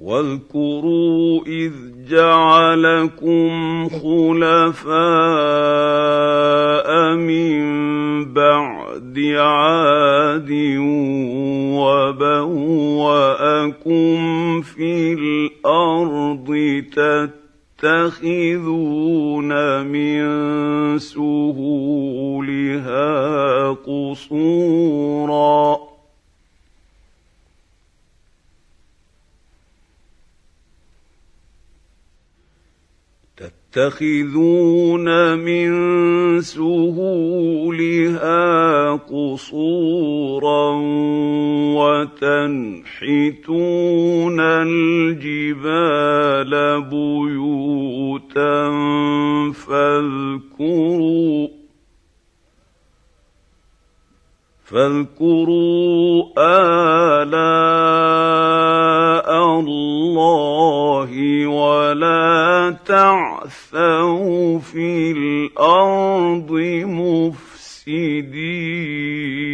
واذكروا إذ جعلكم خلفاء من بعد عاد وبوأكم في الأرض تتخذون من سهولها قصورا وتنحتون الجبال بيوتا فاذكروا آلاء الله ولا تعثوا في الأرض مفسدين.